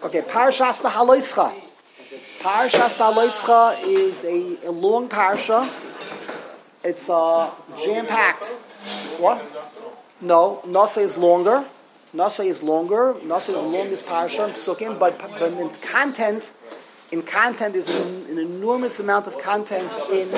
Okay, Parshas Behaloischa. Parshas Behaloischa is a long parsha. It's jam-packed. What? No, Nasa is longer. Nasa is the longest parsha, Psukim, but in content is an enormous amount of content in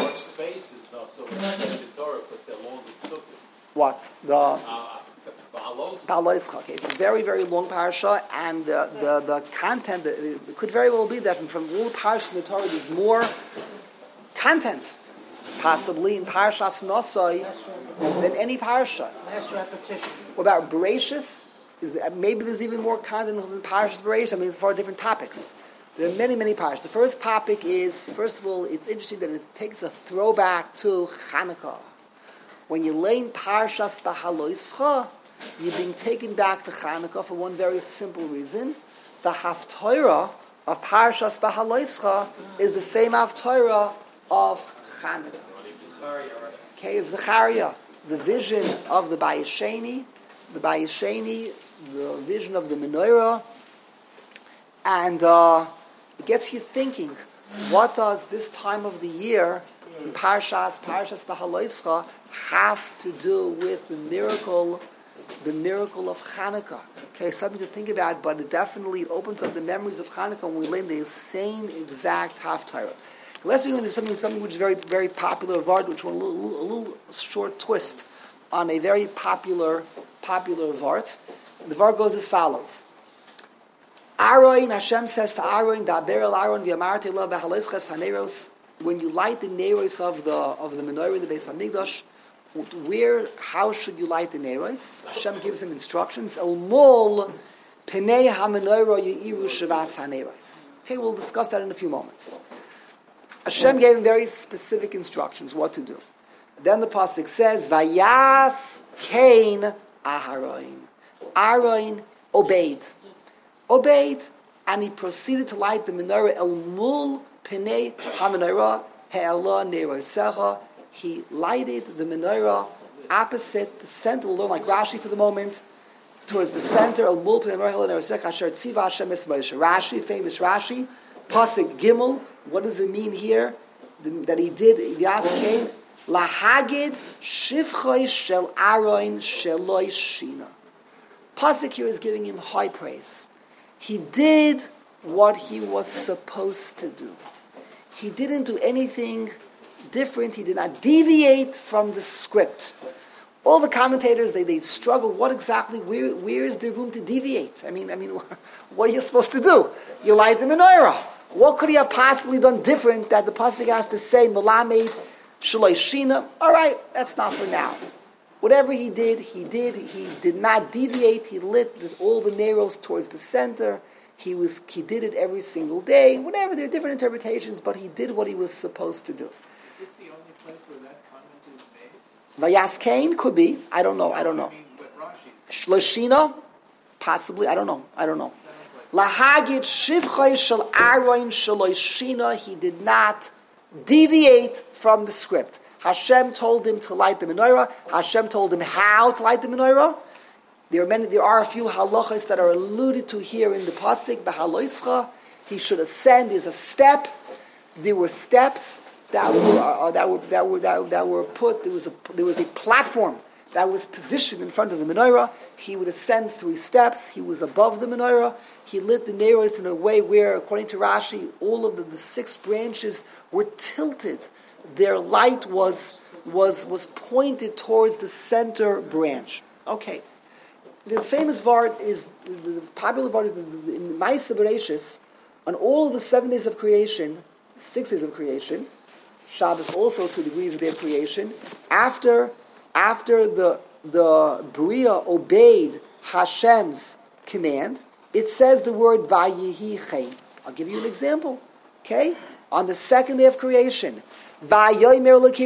what? The Behaloischa. Okay, it's a very, very long parsha, and the content, it could very well be that from all the parshas in the Torah, there's more content, possibly, in Parshas Nosai than any parsha. Less repetition. What about Bereshis? Maybe there's even more content in Parshas Bereshis. I mean, for different topics. There are many, many parshas. The first topic is, first of all, it's interesting that it takes a throwback to Chanukah. When you lay in Parshas Behaloischa, you're being taken back to Chanukah for one very simple reason. The Haftorah of Parshas Behaloischa is the same Haftorah of Chanukah. Okay, Zechariah, the vision of the Bayesheni, the vision of the menorah, and it gets you thinking, what does this time of the year in Parshas Behaloischa have to do with the miracle of Chanukah? Okay, something to think about, but it definitely opens up the memories of Chanukah when we learn the same exact Haftarah. Let's begin with something which is very, very popular Vart, which was a little short twist on a very popular Vart. The Vart goes as follows. Aaron, Hashem says to Aaron, Daber el Aaron v'amarti lo b'haloischa haneros. When you light the neros of the menorah in the Beis Hamikdash, how should you light the neros? Hashem gives him instructions. El mol penei ha-menorah yeiru shavas haneros. Okay, we'll discuss that in a few moments. Hashem gave him very specific instructions what to do. Then the pasuk says, Vayas Cain Aharon. Aaron obeyed, and he proceeded to light the menorah El Mul Penei HaMenorah He'ala Nerosecha. He lighted the menorah opposite the center. We'll learn like Rashi for the moment. Towards the center, El Mul Penei He'ala Nerosecha Asher Tziva Hashem Es Moshe. Rashi, famous Rashi, pasuk Gimel. What does it mean here that he did? Vayas Cain Lahagid Shivchoy Shel Aaron Sheloi Shina. Pasuk here is giving him high praise. He did what he was supposed to do. He didn't do anything different. He did not deviate from the script. All the commentators, they struggle. What exactly, where is there room to deviate? I mean, what are you supposed to do? You light the menorah. What could he have possibly done different that the pasuk has to say, Melamed Shaloi Shina? All right, that's not for now. Whatever he did. He did not deviate. He lit all the neros towards the center. He did it every single day. Whatever, there are different interpretations, but he did what he was supposed to do. Is this the only place where that comment is made? Vayas Cain could be. I don't know. I mean, with Rashi. Shloshina, possibly. I don't know. Lahagid shivchay shel Aaron shaloi shina. He did not deviate from the script. Hashem told him to light the menorah. Hashem told him how to light the menorah. There are a few halachas that are alluded to here in the pasuk. Behaloischa, he should ascend. There's a step. There were steps that were put. There was a platform that was positioned in front of the menorah. He would ascend 3 steps. He was above the menorah. He lit the neros in a way where, according to Rashi, all of the 6 branches were tilted. Their light was pointed towards the center branch. Okay. This famous vart is, the popular vart is in Ma'aseh Bereshis, on all of the 7 days of creation, 6 days of creation, Shabbos also 2 degrees of their creation, after the Bria obeyed Hashem's command, it says the word Vayihi Chaim. I'll give you an example. Okay? On the 2nd day of creation, Hashem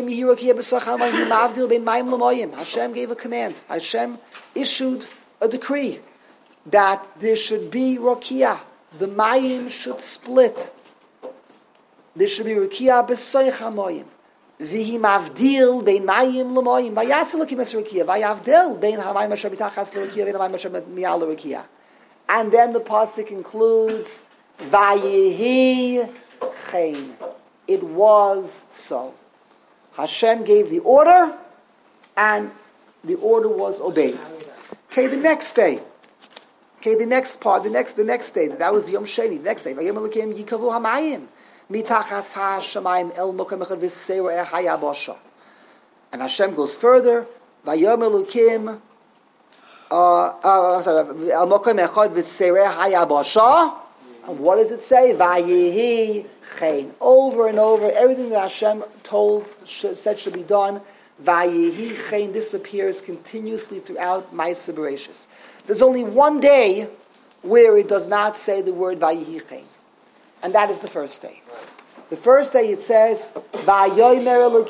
gave a command. Hashem issued a decree that there should be Rokia. The Mayim should split. There should be Rokia b'soich hamayim. V'hi mavdil bein Mayim l'mayim. Vayas Elokim es Rokia. Vayavdil bein hamayim asher mitachas l'Rokia vein hamayim asher mi'al l'Rokia. And then the pasuk concludes, Vayihi chen. It was so. Hashem gave the order, and the order was obeyed. Okay, the next day. Okay, the next part, the next day. That was Yom Sheni. The next day. Vayom Elokim yikavu hamayim mitachas hashamayim el mokem echad v'seireh hayabasha. And Hashem goes further. Vayom Elokim el mokem echad v'seireh hayabasha. And what does it say? Vayihi chen. Over and over, everything that Hashem said should be done. Vayihi chen. This appears continuously throughout Ma'aseh Bereshis. There's only one day where it does not say the word Vayihi chen, and that is the first day. The first day it says Vayomer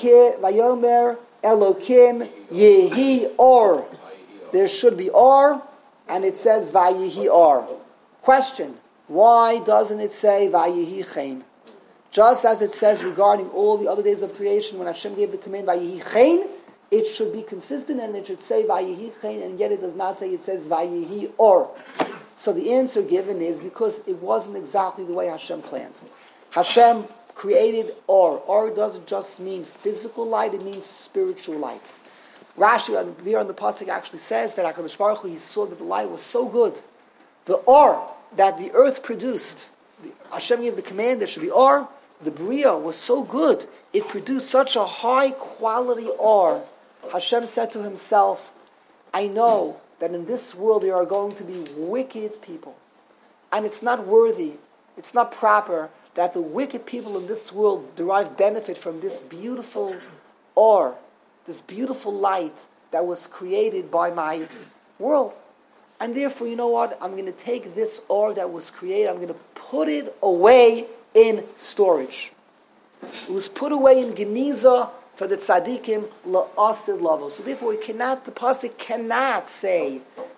Elokim Yehi Or. There should be Or, and it says Vayihi Or. Question: why doesn't it say Vayihi chen? Just as it says regarding all the other days of creation, when Hashem gave the command Vayihi chen, it should be consistent and it should say Vayihi chen, and yet it does not say, it says Vayihi Or. So the answer given is because it wasn't exactly the way Hashem planned. Hashem created Or. Or doesn't just mean physical light, it means spiritual light. Rashi there on the pasuk actually says that HaKadosh Baruch Hu, he saw that the light was so good. The Or that the earth produced, Hashem gave the command there should be Or. The Bria was so good, it produced such a high quality Or. Hashem said to himself, I know that in this world there are going to be wicked people. And it's not worthy, it's not proper that the wicked people in this world derive benefit from this beautiful Or, this beautiful light that was created by my world. And therefore, you know what? I'm going to take this Or that was created, I'm going to put it away in storage. It was put away in Geniza for the tzaddikim la'asid lavo. So therefore, the pasuk cannot say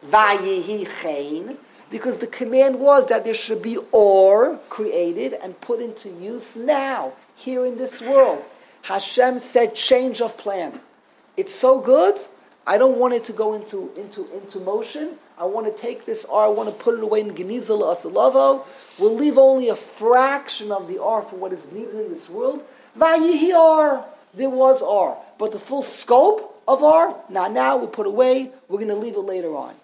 Vayihi chen, because the command was that there should be Or created and put into use now, here in this world. Hashem said change of plan. It's so good, I don't want it to go into motion. I want to take this Or, I want to put it away in Geniza la'asid lavo. We'll leave only a fraction of the Or for what is needed in this world. Vayihi Or. There was Or. But the full scope of Or, now we'll put away, we're going to leave it later on.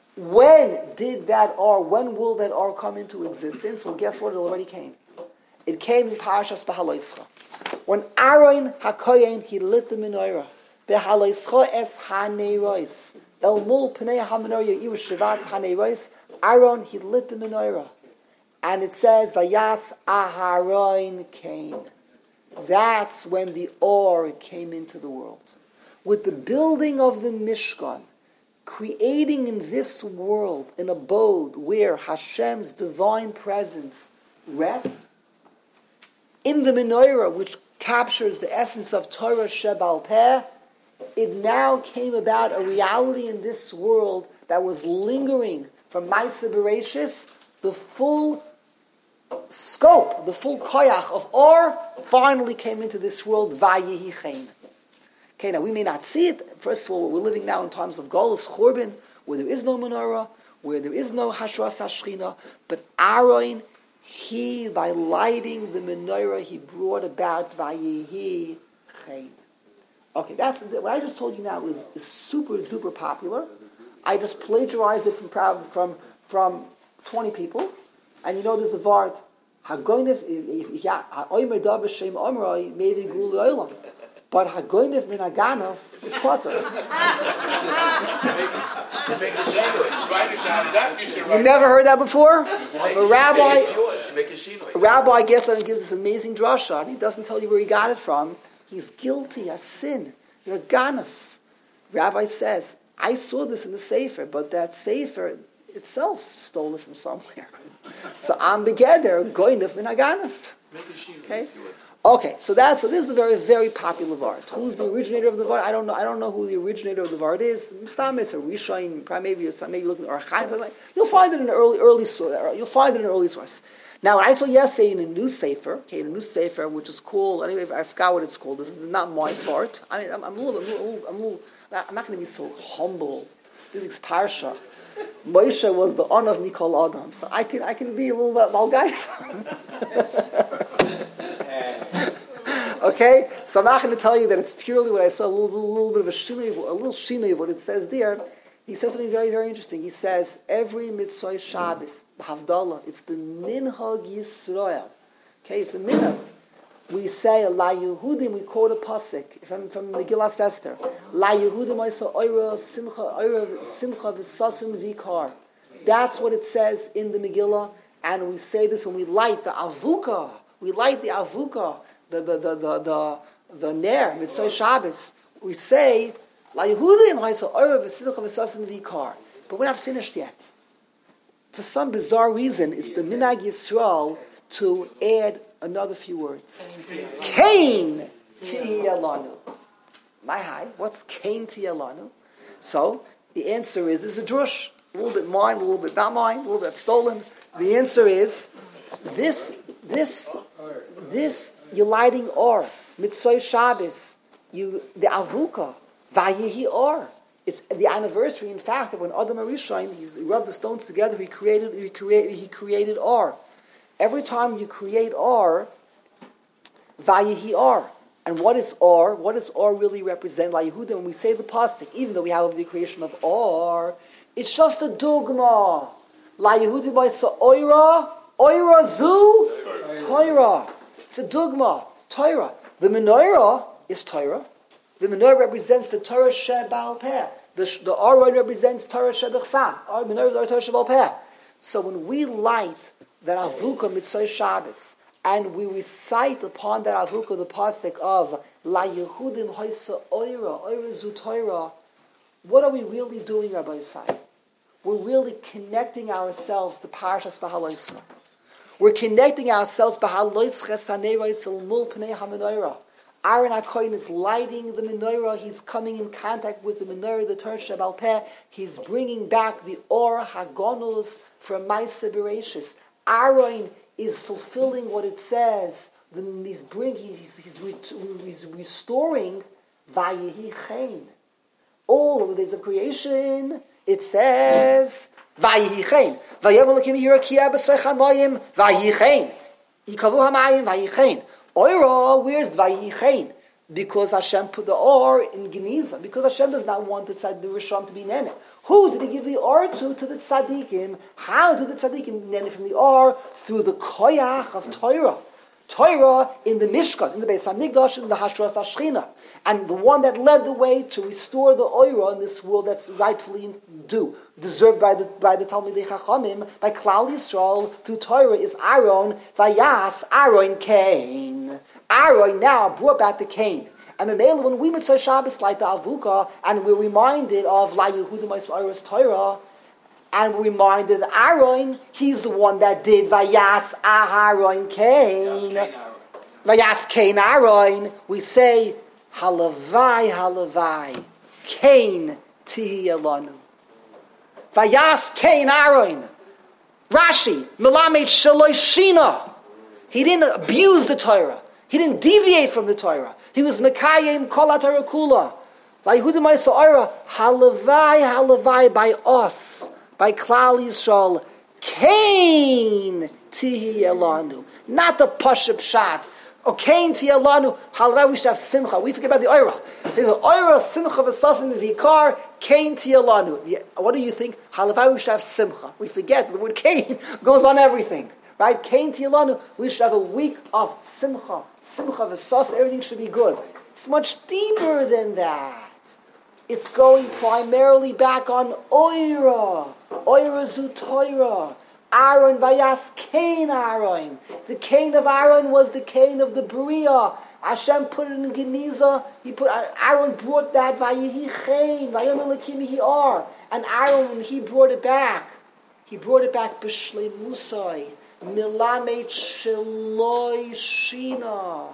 When did that Or, when will that Or come into existence? Well, guess what? It already came. It came in Parashas Behaloischa. When Aaron HaKoyen, he lit the menorah. Behaloischa es hanerois. El mul pnei ha-menorah yiru shivas hanerois. Aaron, he lit the menorah. And it says, Vayas Aharon came. That's when the Or came into the world. With the building of the Mishkan, creating in this world an abode where Hashem's divine presence rests, in the menorah, which captures the essence of Torah Shebal Peh, it now came about a reality in this world that was lingering from Ma'aseh Bereshis. The full scope, the full koyach of Or finally came into this world, Vayihi chen. Okay, now we may not see it. First of all, we're living now in times of Golus, Churban, where there is no menorah, where there is no Hashras HaShechina, but Aaron, he, by lighting the menorah, he brought about Vayihi chen. Okay, what I just told you now is super duper popular. I just plagiarized it from 20 people. And you know there's a vart, Hagoynef, Oimer Dav Shem Omroi, maybe Gul Olam. But Hagoynef Min Haganov is Potter. You never heard that before? A rabbi gets up and gives this amazing drasha, and he doesn't tell you where he got it from. He's guilty, a sin. You're a Ganov. Rabbi says, I saw this in the Sefer, but that Sefer itself stole it from somewhere. So I'm begeder goynef min haganef. Okay, so this is a very, very popular vart. Who's the originator of the vart? I don't know who the originator of the vart is. Stam it's a Rishain, maybe looking at Archaim. You'll find it in an early source. Now, what I saw yesterday in a new sefer, which is called, anyway, I forgot what it's called. This is not my fart. I mean, I'm not going to be so humble. This is Parsha. Moshe was the honor of Nikol Adam. So I can be a little bit Malgaif. Okay? So I'm not going to tell you that it's purely what I saw, a little bit of a little shinui of what it says there. He says something very, very interesting. He says, every Mitzvah Shabbos, Havdalah, it's the Minhag Yisrael. Okay, it's a minhag. We say, La Yehudim, we quote a pasuk from Megillas Esther. La Yehudim Oisa Oira Simcha V'sasim Vikar. That's what it says in the Megillah, and we say this when we light the Avuka. We light the Avuka, the Ner, Mitzvah Shabbos. We say, La Yehudim Oisa Oira Simcha V'sasim Vikar. But we're not finished yet. For some bizarre reason, it's the Minhag Yisrael to add another few words. Kain Tiyalanu. My high. What's Kain Tiyalanu? So the answer is, this is a drush. A little bit mine, a little bit not mine, a little bit stolen. The answer is this you're lighting or Mitzvah Shabbos, the Avuka, Vayihi or. It's the anniversary, in fact, of when Adam HaRishon, he rubbed the stones together, he created or. Every time you create or, Vayihi or. And what is or? What does or really represent? La Yehuda, when we say the pasuk, even though we have the creation of or, it's just a dogma. La Yehuda b'isa oira zu Torah. It's a dogma, Torah. The menorah is Torah. The menorah represents the Torah Sheba'al Peh. The or represents Torah Shebechsam. Our menorah is Torah Sheba'al Peh. So when we light that Avuka Mitzvah Shabbos, and we recite upon that Avuka the pasuk of La Yehudim Hoisa Oira Zu Torah, what are we really doing, Rabbi Yisai? We're really connecting ourselves to Parashas Bahaloisra. We're connecting ourselves Bahaloisra Saneira Mul Pnei HaMenorah. Aaron HaKohen is lighting the menorah. He's coming in contact with the menorah, the Torah Sheba'al Peh. He's bringing back the Or Hagonus from Ma'aseh Bereishis. Aaron is fulfilling what it says. He's restoring Vayehi Chen. All of the days of creation, it says Vayehi Chen. Vayom Elokim Yirakia B'Soich HaMoyim Vayehi Chen. Yikavu HaMayim Vayehi Chen. Oira, where's Vayehi Chen? Because Hashem put the Or in Geniza. Because Hashem does not want the Rishon to be Nene. Who did he give the Or to? To the Tzaddikim. How did the Tzaddikim Nene from the Or? Through the Koyach of Torah. Torah in the Mishkan, in the Beis HaMikdash, in the Hashras HaShechina. And the one that led the way to restore the Oira in this world that's rightfully due, deserved by the Talmidei Chachamim, by Klal Yisrael, through Torah, is Aaron, Vayas, Aaron, Cain. Aaron now brought back the Cain. And when we Mitzvah Shabbos light the Avuka, and we're reminded of La Yehudim Oira's Torah, and we're reminded that Aaron, he's the one that did Vayas Aharon Cain. Vayas Cain Aaron. We say, Halavai, Cain Tihi Elanu. Vayas Cain Aaron. Rashi, Melamed Shaloi Shina. He didn't abuse the Torah. He didn't deviate from the Torah. He was Mekayim Kol HaTorah Kula. La Yehudim Oira, Halavai by us, by Klal Yisrael, Cain Tihi Elanu. Not the Pashup Shat. O Cain Tihi Elanu, Halavai, we should have Simcha. We forget about the Oira. There's an Oira, Simcha V'sasim Vikar, Cain Tihi Elanu. What do you think? Halavai, we should have Simcha. We forget, the word Cain goes on everything. Right? Cain Tiyalanu, we should have a week of Simcha. Simcha V'sas, everything should be good. It's much deeper than that. It's going primarily back on Oira. Oira Zu Torah. Aaron Vayas Cain Aaron. The Cain of Aaron was the Cain of the Bria. Hashem put it in Geniza. Aaron brought that Vayehi Cain. Vayom Elokim Yi'ar. And Aaron, when he brought it back B'Shlei Musai. Milamet Sheloi Shina.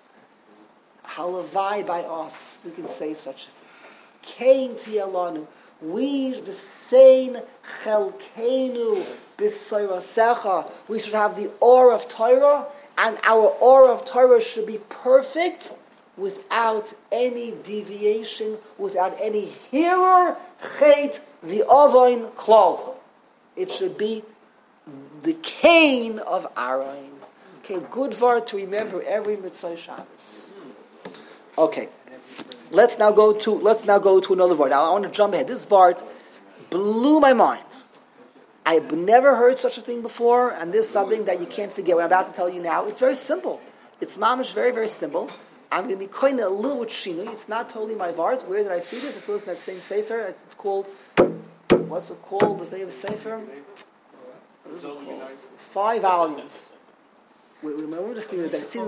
Halavai by us. We can say such a thing. Cain Tiyalanu. We the same Chelkeinu B'Soirasecha. We should have the Or of Torah, and our Or of Torah should be perfect without any deviation, without any hearer Chet v'ovoin klal. It should be the cane of Aaron. Okay, good word to remember every Mitzvah Shabbos. Okay, let's now go to another word. Now I want to jump ahead. This word blew my mind. I've never heard such a thing before, and this is something that you can't forget. What I'm about to tell you now, it's very simple. It's mamish, very, very simple. I'm going to be kind of a little bit shinui. It's not totally my vart. Where did I see this? I saw this in that same sefer. It's called, what's it called? The name of the sefer? What is it called? 5 volumes. Wait, let me just think of that. See,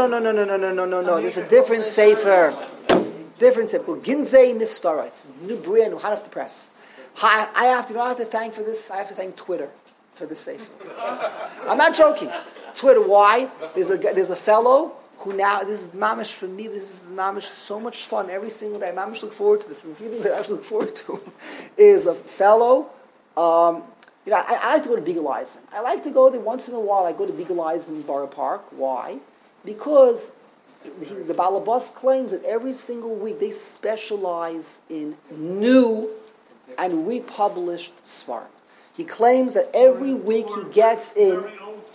no. There's a different sefer. Different sefer called Ginzei Nistara. It's new brand, new hot off the press. I have to thank for this. I have to thank Twitter for this sefer. I'm not joking. Twitter. Why? There's a fellow who now, this is mamish for me. This is mamish so much fun every single day. Mamish look forward to this. One of the things I actually look forward to is a fellow. I like to go to Beagle Eyes. I like to go there once in a while. I go to Beagle Eyes in Borough Park. Why? Because the Balabas claims that every single week they specialize in new and republished Sfarim. He claims that every week he gets in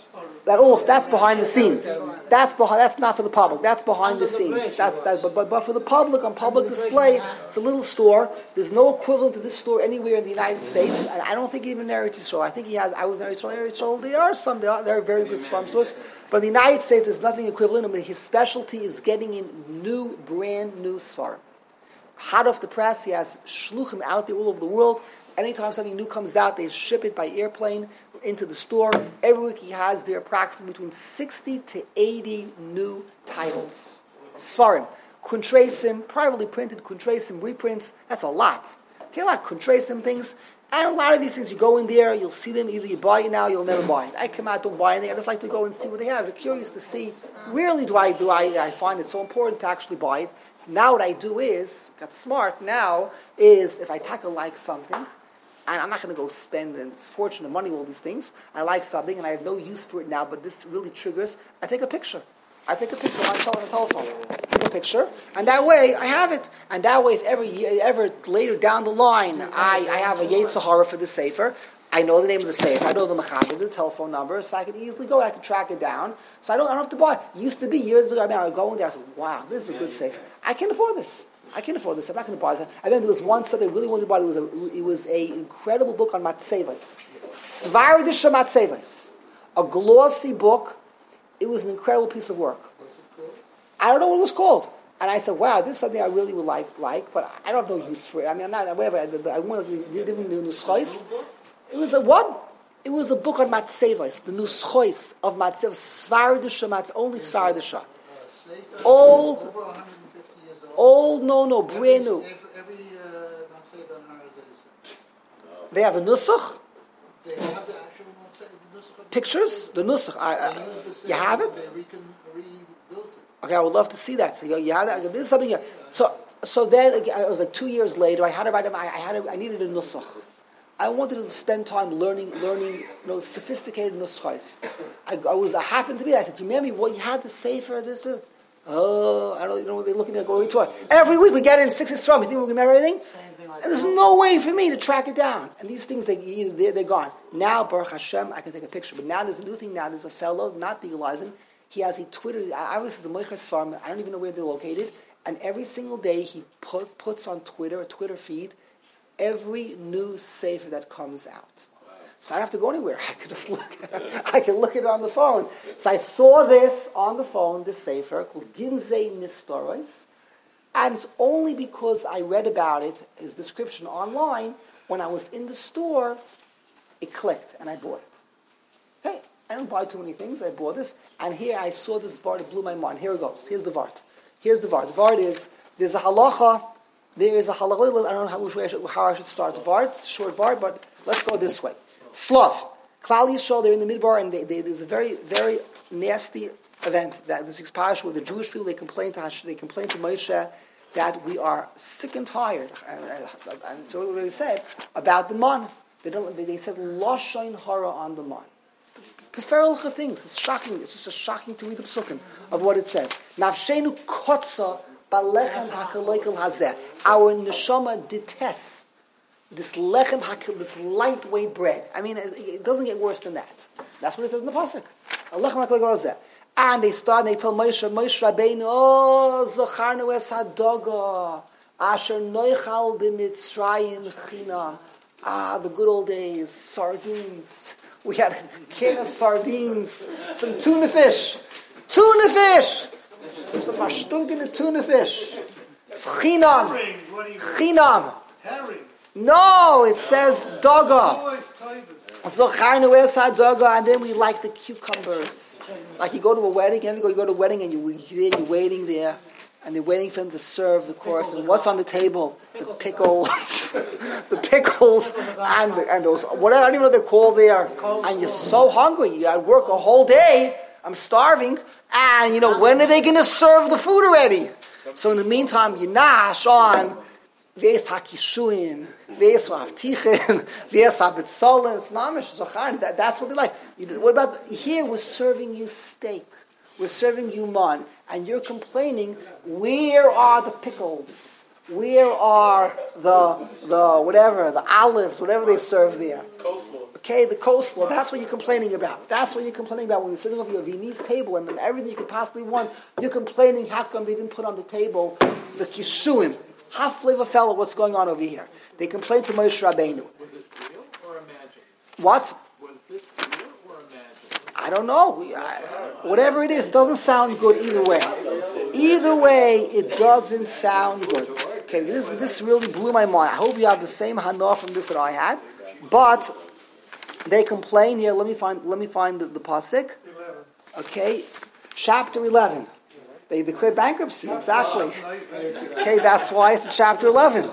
that's behind the scenes. That's not for the public. That's behind the scenes. But for the public, on public display, it's a little store. There's no equivalent to this store anywhere in the United States. And I don't think even in Eretz Yisrael. I think he has. I was in Eretz Yisrael. There are very good Sfarim stores. But in the United States, there's nothing equivalent. I mean, his specialty is getting in brand new Sfarim. Hot off the press, he has shluchim out there all over the world. Anytime something new comes out, they ship it by airplane into the store. Every week he has there approximately between 60 to 80 new titles. Sfarim. Kuntresim, privately printed, Kuntresim reprints, that's a lot. Okay, a lot of Kuntresim things. And a lot of these things, you go in there, you'll see them, either you buy it now, you'll never buy it. I come out, don't buy anything, I just like to go and see what they have. I'm curious to see. Rarely do I find it so important to actually buy it. Now what I do is, got smart now, is if I tackle like something, and I'm not going to go spend a fortune of money on all these things. I like something, and I have no use for it now, but this really triggers. I take a picture. I take a picture on my telephone. I take a picture, and that way I have it. And that way, if ever later down the line, I have a Yetzer Hara for the Sefer, I know the name of the Sefer, I know the Mechaber, the telephone number, so I can easily go, I can track it down. So I don't have to buy it. It used to be years ago, I would go in there, I said, wow, this is a good Sefer. I can't afford this. I'm not going to buy this. I remember there was one study I really wanted to buy. It was an incredible book on Matzevos. Svardisha Matzevos. A glossy book. It was an incredible piece of work. I don't know what it was called. And I said, wow, this is something I really would like, but I don't have no use for it. I mean, I'm not, whatever, I want to live in the Nuschois. It was a what? It was a book on Matzevos, the Nuschois of Matzevos. Svardisha Matzevos, only Svardisha. Old, brand new. They have the nusach. They have the actual pictures. The nusach. You have it. Okay, I would love to see that. So you have that. This is something. So then it was like 2 years later. I had to write them. I needed a nusach. I wanted to spend time learning, sophisticated nuschais. I happened to be. I said, remember what you had to say for this. Oh, I don't know. They look at me like going to every week we get in 6 Yisrael. You think we can remember everything? And there's no way for me to track it down. And these things, they're gone. Now, Baruch Hashem, I can take a picture. But now there's a new thing. Now there's a fellow, not legalizing. He has a Twitter. Obviously, the Moichas Farm. I don't even know where they're located. And every single day he puts on Twitter, a Twitter feed, every new sefer that comes out. So I don't have to go anywhere. I can just look. I can look at it on the phone. So I saw this on the phone, this sefer called Ginzei Nistoros, and it's only because I read about it, his description online, when I was in the store, it clicked and I bought it. Hey, I don't buy too many things. I bought this, and here I saw this vart. It blew my mind. Here it goes. Here's the vart. The vart is there's a halacha. There is a halacha. I don't know how I should start the vart. It's a short vart, but let's go this way. Slav. Klal Yisrael, they're in the Midbar, and there's a very, very nasty event that this expansion with the Jewish people. They complain to Moshe that we are sick and tired. And so what they said about the man. They said lashon hara on the man. Keferelcha things. It's shocking. It's just shocking to read the psukim of what it says. Nafshenu kotza balechem hakaloikel hazeh. Our neshama detests this lechem hakil, this lightweight bread. I mean, it doesn't get worse than that. That's what it says in the pasuk. Lechem hakil gazeh. And they tell Moshe Rabbeinu, oh, zacharnu es hadoga, asher noichal b'mitzrayim chinam. The good old days, sardines. We had a can of sardines, some tuna fish. There's a verstunken tuna fish. It's chinam. Herring. No, it says doga. Zacharnu es hadoga, and then we like the cucumbers. Like you go to a wedding, you go to a wedding and you're waiting there, and they're waiting for them to serve the course. And what's on the table? The pickles, and those whatever, I don't even know what they're called there. And you're so hungry. You got to work a whole day. I'm starving, and when are they going to serve the food already? So in the meantime, you nash on. Ves hakishuin, ves haftichin, ves habitzolim, mamish zachan. That's what they like. What about here? We're serving you steak, we're serving you man, and you're complaining. Where are the pickles? Where are the whatever, the olives, whatever they serve there? Coleslaw. Okay, the coleslaw. That's what you're complaining about. That's what you're complaining about when you're sitting over your Viennese table and then everything you could possibly want. You're complaining. How come they didn't put on the table the kishuim? Half flavor fellow, what's going on over here? They complained to Moshe Rabbeinu. Was it real or imagined? What? Was this real or imagined? I don't know. Whatever it is, it doesn't sound good either way. Either way, it doesn't sound good. Okay, this really blew my mind. I hope you have the same hana from this that I had. But they complain here. Let me find the pasuk. Okay, chapter 11. They declared bankruptcy, exactly. Okay, that's why it's in chapter 11.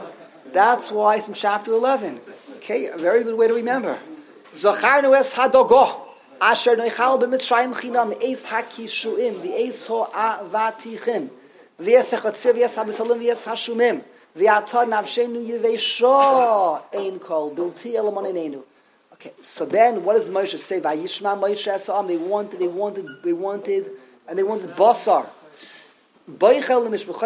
Okay, a very good way to remember. Zacharnu es hadogo, asher noichal b'mitzrayim chinam, eis hakishuim, v'eis ho'avatichim, v'es hachatzir, v'es habisalim, v'es hashumim, v'atad navshenu yivesho, ein kol, bilti elamonenenu. Okay, so then what does Moshe say? Vayishma Moshe esam, they wanted basar. And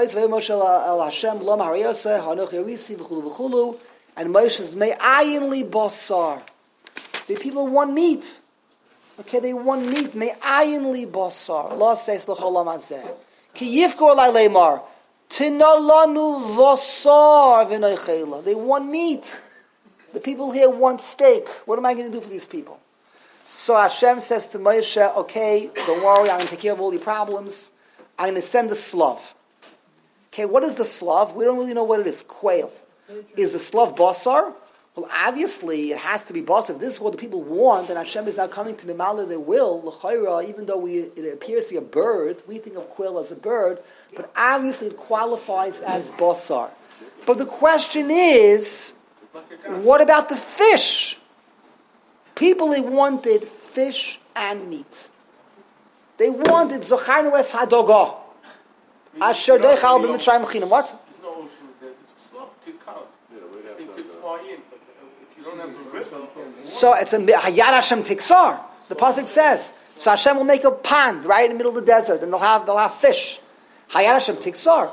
Moshe says, Me'ayin li basar. The people want meat. Okay, they want meat. Me'ayin li basar. Allah says, L'cholam hazeh. Ki yifko alai leimar. Tina lanu vasar v'noichela. They want meat. The people here want steak. What am I going to do for these people? So Hashem says to Moshe, okay, don't worry, I'm going to take care of all your problems. I'm going to send the slav. Okay, what is the slav? We don't really know what it is. Quail. Is the slav basar? Well, obviously, it has to be basar. If this is what the people want, and Hashem is now coming to Mimala their will, l'chayra, even though it appears to be a bird, we think of quail as a bird, but obviously it qualifies as basar. But the question is, what about the fish? People, they wanted fish and meat. They wanted Zacharnu es hadoga. Asher deichal b'mitzrayim chinam. What? There's no ocean. There's slope to come. It could fly in. If you don't have the river. So it's a Hayad Hashem Tiksar. The pasuk says. So Hashem will make a pond right in the middle of the desert, and they'll have fish. Hayad Hashem Tiksar.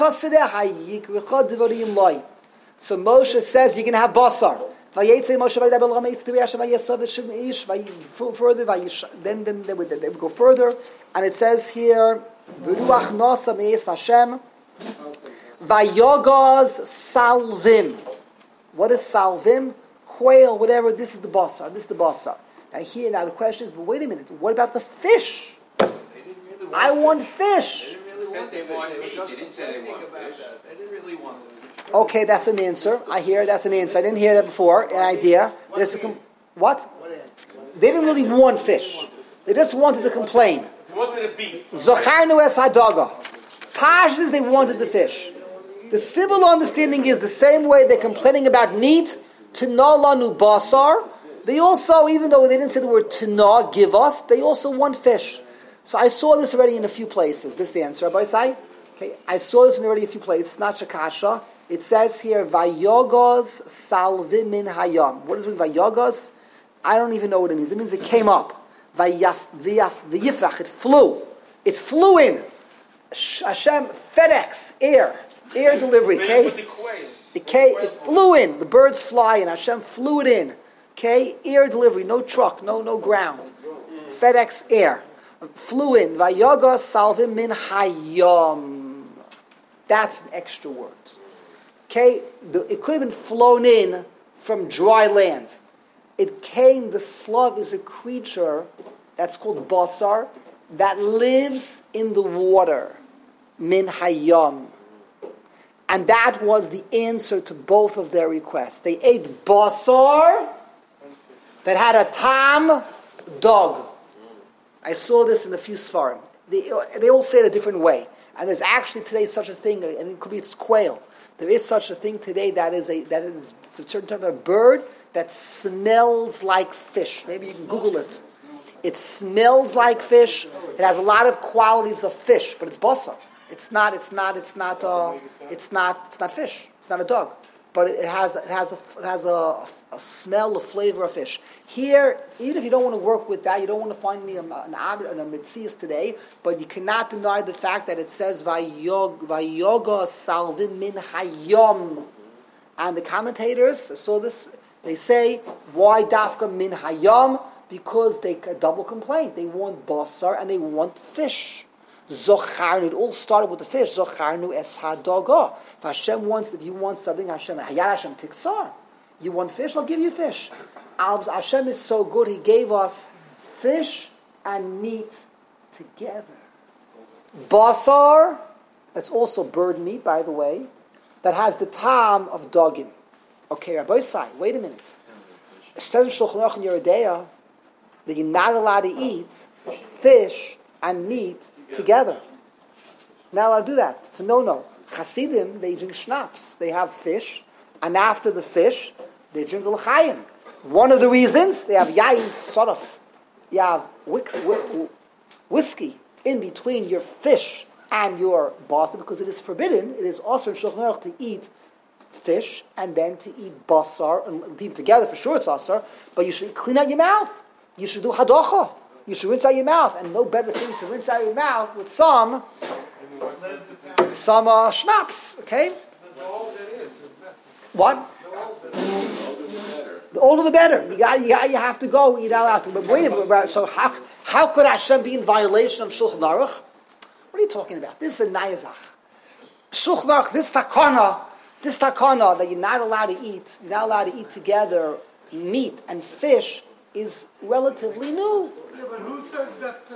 So Moshe says you're going to have basar. Further, then they would go further, and it says here, "V'ruach nasa me'es Hashem, vayogaz salvim." What is salvim? Quail, whatever. This is the basar. Now the question is, but wait a minute. What about the fish? I want fish. They didn't really want it. Okay, that's an answer. I hear that's an answer. I didn't hear that before. An idea. What? They didn't really want fish. They just wanted to complain. They wanted a beef. Zacharnu es hadaga. Pashas, they wanted the fish. The simple understanding is the same way they're complaining about meat, Tana lanu basar. They also, even though they didn't say the word Tana, give us, they also want fish. So I saw this already in a few places. This is the answer, Rabbi Sai. Okay, I saw this in already a few places. Not Shakasha. It says here, Vayogos salvim min hayam. What does it mean, Vayogos? I don't even know what it means. It means it came up. V'yifrach, it flew. It flew in. Hashem, FedEx, air delivery. Okay? It flew in. The birds fly in. Hashem flew it in. Okay, air delivery, no truck, no ground. FedEx Air flew in. Vayoga salvim min hayom. That's an extra word. Okay, it could have been flown in from dry land. It came. The slav is a creature that's called basar that lives in the water. Min hayom. And that was the answer to both of their requests. They ate basar that had a tam dog. I saw this in a few svarim. They all say it a different way. And there's actually today such a thing, and it could be it's quail. There is such a thing today that is a certain type of bird that smells like fish. Maybe you can Google it. It smells like fish. It has a lot of qualities of fish, but it's basar. It's not fish. It's not a dog, but it has a smell, a flavor of fish. Here, even if you don't want to work with that, you don't want to find me an abed and a mitzias today, but you cannot deny the fact that it says vayoga salvim min hayom, and the commentators I saw this. They say why dafka min hayom, because they a double complaint. They want basar and they want fish. Zocharnu, it all started with the fish. Zocharnu es hadoga. If Hashem wants, if you want something, Hashem, Hayat Hashem tiksar. You want fish? I'll give you fish. Hashem is so good, He gave us fish and meat together. Basar, that's also bird meat, by the way, that has the tam of dogim. Okay, Rabbi Sai, wait a minute. It says in Shulchan Aruch in Yoreh De'ah that you're not allowed to eat fish and meat together. Not allowed to do that. It's a no-no. Hasidim, they drink schnapps. They have fish, and after the fish, they drink l'chaim. One of the reasons, they have yain sorof. You have whiskey in between your fish and your basar, because it is forbidden. It is also in Shulchan Aruch to eat fish and then to eat basar, and eat together for sure it's asar, but you should clean out your mouth. You should do hadocha. You should rinse out your mouth, and no better thing to rinse out your mouth with some schnapps. Okay? What? The older the better. You have to go eat out. But wait a minute. So how could Hashem be in violation of Shulchan Aruch? What are you talking about? This is a nayazach. Shulchan Aruch. This takana that you're not allowed to eat together meat and fish is relatively new. Yeah, but who says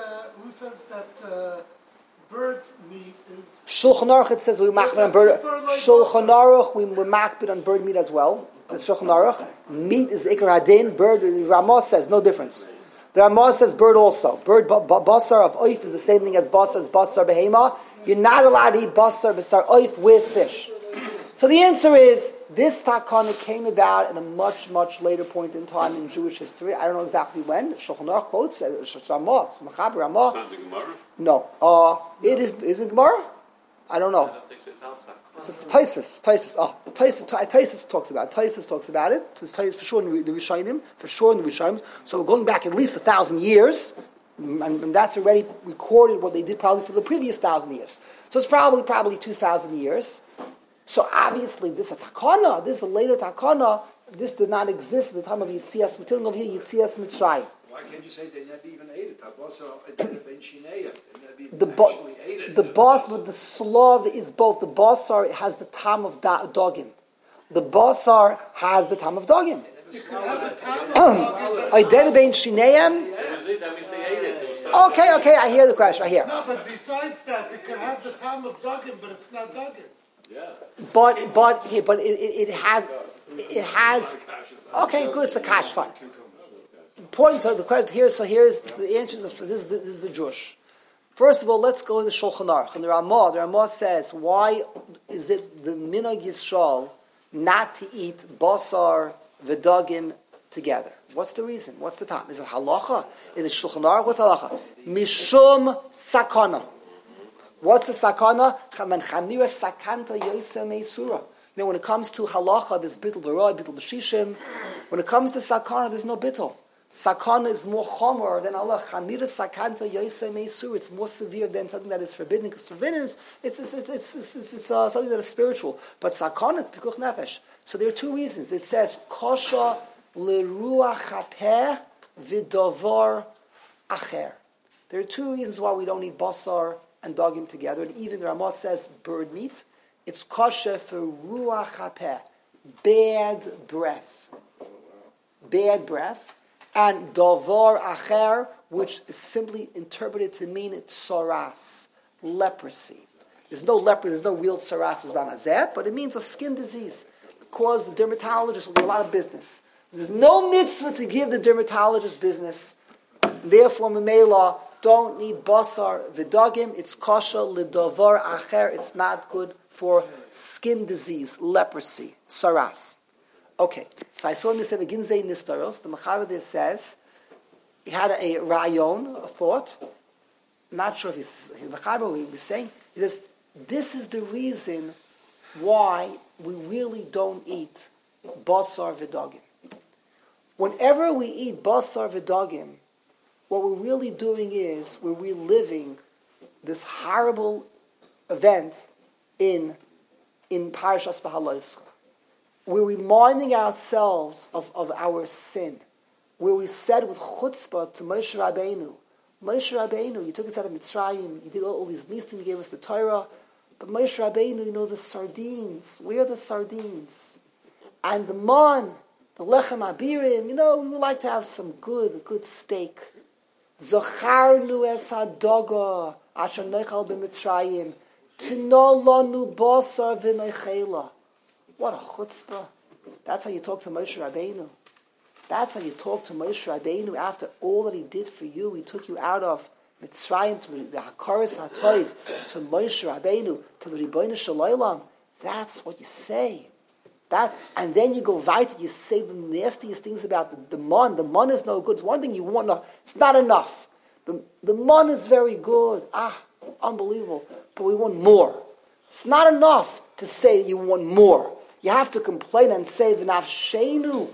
that bird meat is... Shulchan Aruch, it says we makbid on bird. Shulchan Aruch, we makbid on bird meat as well. That's Shulchan Aruch. Meat is ikar hadin. Bird, Ramah says no difference. The Ramah says bird also. Bird basar of oif is the same thing as basar behema. You're not allowed to eat basar oif with fish. So the answer is, this takana came about at a much, much later point in time in Jewish history. I don't know exactly when. Shulchan Aruch quotes it. It's Machaber Ramah. It's not the Gemara? No. It is. Is it Gemara? I don't know. I don't think so. It's Taisus. Taisus talks about it. Taisus talks about it. So it's Taisus for sure in the Rishonim. So we're going back at least 1,000 years. And that's already recorded what they did probably for the previous 1,000 years. So it's probably 2,000 years. So obviously, this is a takana. This is a later takana. This did not exist at the time of Yitzias Mitzrayim. Over here, Yitzias Mitzrayim. Why can't you say they never even ate it? The basar, but the slav is both. The basar has the tam of dogim. The basar has the tam of dogim. You could have the tam of dogim. That means they ate it. Okay, I hear the question. I hear. No, but besides that, you could have the tam of dogim, but it's not dogim. Yeah. But it has. Okay, good. It's a kash. Fine. Important to the question here. So here's the answer. This is the Jewish. First of all, let's go to the Shulchan Aruch. And the Ramah says, why is it the minhag Yisrael not to eat basar v'dagim together? What's the reason? What's the time? Is it halacha? Is it Shulchan Aruch? What's halacha? Mishum sakana. What's the sakana? When it comes to halacha, there's bittul b'roy, bittul b'shishim. When it comes to sakana, there's no bittul. Sakana is more chomer than Allah. Chamira sakanta yosei meisur. It's more severe than something that is forbidden. Because forbidden is something that is spiritual. But sakana is pikuch nefesh. So there are two reasons. It says kosha leruach hapeh v'davar acher. There are two reasons why we don't eat basar and dogim together. And even the Ramah says bird meat. It's kosher for ruach hapeh, bad breath. Bad breath. And davar acher, which is simply interpreted to mean tsaras, leprosy. There's no leprosy, there's no real tsaras b'zman, but it means a skin disease. It causes the dermatologist will do a lot of business. There's no mitzvah to give the dermatologist business. Therefore, memela, don't need basar v'dagim. It's kosher l'davar acher. It's not good for skin disease, leprosy, tsaras. Okay, so I saw in this Ginzei Nistaros, the Mechaber says, he had a rayon, a thought, not sure if he's Mechaber, he was saying, he says, this is the reason why we really don't eat basar v'dagim. Whenever we eat basar v'dagim, what we're really doing is we're reliving this horrible event in Parashas Beha'aloscha. We're reminding ourselves of our sin. Where we said with chutzpah to Moshe Rabbeinu, you took us out of Mitzrayim, you did all these nisim, you gave us the Torah, but Moshe Rabbeinu, the sardines, where are the sardines? And the man, the lechem abirim, we would like to have some good steak. Zocharnu es hadoga, asher nechal b'Mitzrayim, tino lanu basar v'nechela. What a chutzpah. That's how you talk to Moshe Rabbeinu. That's how you talk to Moshe Rabbeinu after all that he did for you. He took you out of Mitzrayim to the Hakaras HaTov, to Moshe Rabbeinu, to the Ribono Shel Olam. That's what you say. And then you go weiter, you say the nastiest things about the man. The man is no good. It's one thing you want, no, it's not enough. The man is very good. Unbelievable. But we want more. It's not enough to say you want more. You have to complain and say, V'nafshenu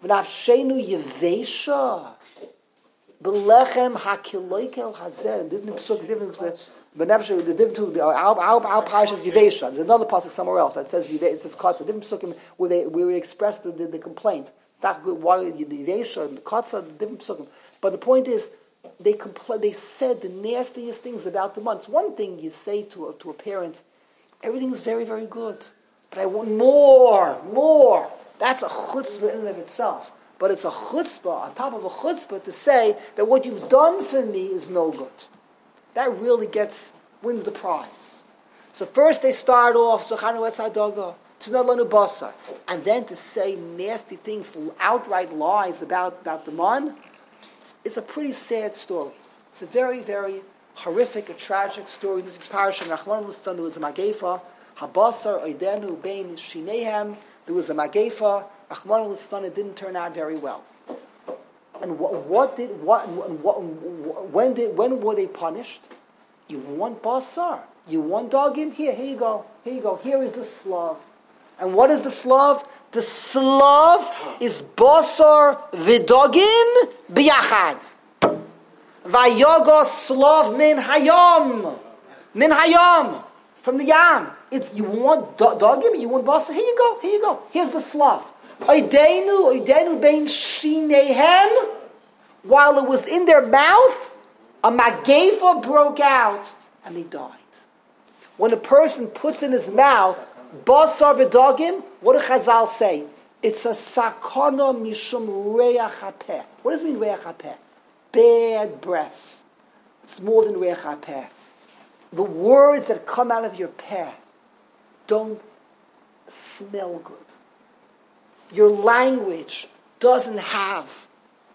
yevesha, b'lechem hakiloikel hazeh. Isn't it so different? The different to our parashas yevesha. There's another pasuk somewhere else that says it says kotza. Different psukim where we express the complaint. It's not good. Why the yevesha and the kotza? Different psukim. But the point is, they said the nastiest things about the months. One thing you say to a parent, everything is very, very good. But I want more. That's a chutzpah in and of itself. But it's a chutzpah, on top of a chutzpah, to say that what you've done for me is no good. That really wins the prize. So first they start off, Zochanu es hadoga, Tzunad lanu basar. And then to say nasty things, outright lies about the man, it's a pretty sad story. It's a very, very horrific, a tragic story. This is Parashat Rachmana litzlan, there was a Magefa, Habasar oidenu bein shinehem. There was a Magefa. Rachmana litzlan, it didn't turn out very well. And when were they punished? You want basar, you want dogim. Here you go. Here is the slav. And what is the slav? The slav is basar v'dogim biyachad. Vayoga slav min hayom. From the yam. It's you want dogim, you want basar. Here you go. Here's the slav. Oidenu bein shinehem. While it was in their mouth, a magefa broke out and they died. When a person puts in his mouth basar v'dogim, what do Chazal say? It's a sakana mishum reach hapeh. What does it mean reach hapeh? Bad breath. It's more than reach hapeh. The words that come out of your peh don't smell good. Your language doesn't have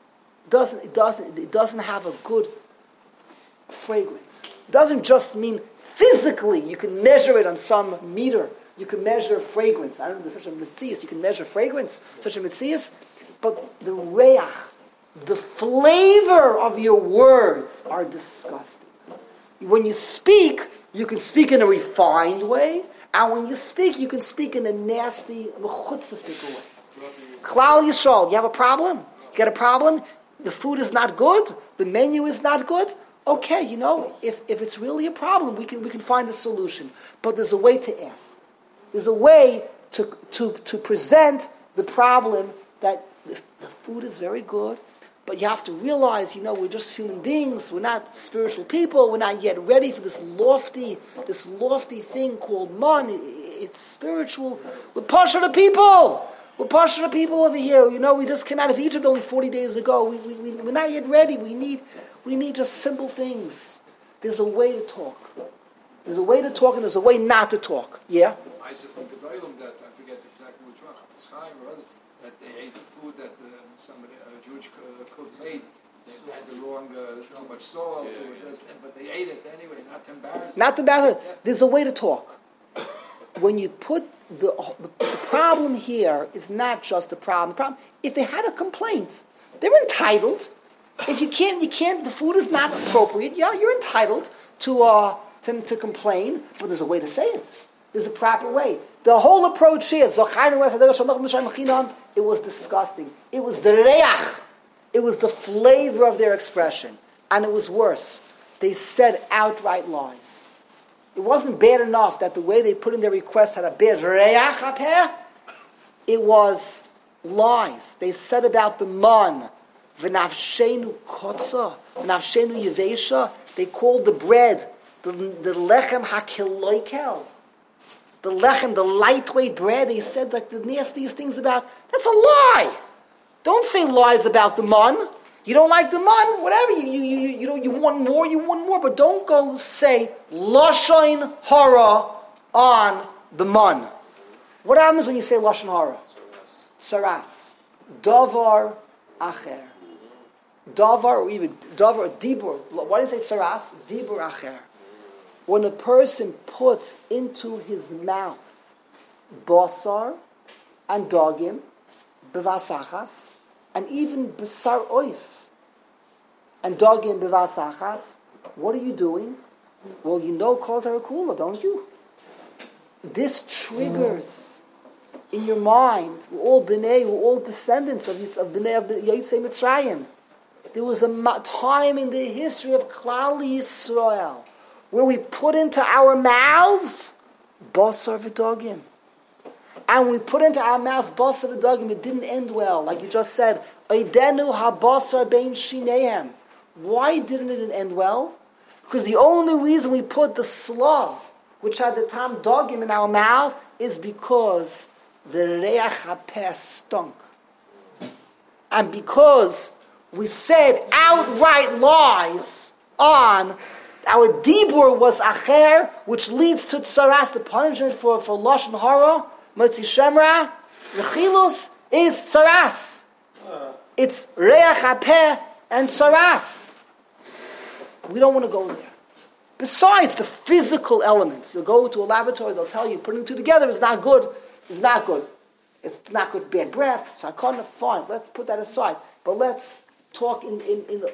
a good fragrance. It doesn't just mean physically. You can measure it on some meter. You can measure fragrance. I don't know, there's such a mitzias. You can measure fragrance, such a mitzias. But the reach, the flavor of your words are disgusting. When you speak, you can speak in a refined way. And when you speak, you can speak in a nasty, mechutziftik way. Klal Yisrael, you have a problem? You got a problem? the food is not good, the menu is not good, okay, if it's really a problem, we can find a solution. But there's a way to ask. There's a way to present the problem that the food is very good, but you have to realize, we're just human beings. We're not spiritual people. We're not yet ready for this lofty thing called man. It's spiritual. We're partial to people. We're partial to people over here. We just came out of Egypt only 40 days ago. We're not yet ready. We need just simple things. There's a way to talk. There's a way to talk, and there's a way not to talk. Yeah? I just think of Balaam that, I forget exactly which one, it's Chaim or others, that they ate the food that somebody, a Jewish cook made. They had the wrong, too much salt, but they ate it anyway, not to embarrass. Not to embarrass. There's a way to talk. When you put the problem here is not just a problem. The problem, if they had a complaint, they're entitled. If you can't. The food is not appropriate. Yeah, you're entitled to complain, but there's a way to say it. There's a proper way. The whole approach is, it was disgusting. It was the reach. It was the flavor of their expression. And it was worse. They said outright lies. It wasn't bad enough that the way they put in their request had a bad reach. It was lies. They said about the man, v'nafshenu kotza, v'nafshenu yevesha. They called the bread the lechem hakiloikel. The lechem, the lightweight bread, they said like the nastiest things about. That's a lie. Don't say lies about the man. You don't like the man, whatever. You want more, but don't go say lashon hara on the man. What happens when you say lashon hara? Saras. Davar acher. Davar or even davar dibur. Why do you say saras? Dibur acher. When a person puts into his mouth basar and dogim, bevasachas, and even basar oif and dogim bevasachas, what are you doing? Well, kol tarakula, don't you? This triggers in your mind. We're all descendants of Bnei of Yitzei Mitzrayim. There was a time in the history of Klal Yisrael where we put into our mouths basar v'dogim. And we put into our mouths basar v'dogim, it didn't end well. Like you just said, Oidenu ha-basar bein shinehem. Why didn't it end well? Because the only reason we put the slav, which had the tam dogim in our mouth, is because the reach hapeh stunk. And because we said outright lies on our dibur was acher, which leads to tsaras, the punishment for lashon hara, motzi shemra, rechilus is tsaras. It's reach hapeh and tsaras. We don't want to go there. Besides the physical elements, you'll go to a laboratory, they'll tell you putting the two together is not good. It's not good. It's not good. Bad breath. Sakana, fine. Let's put that aside. But let's talk in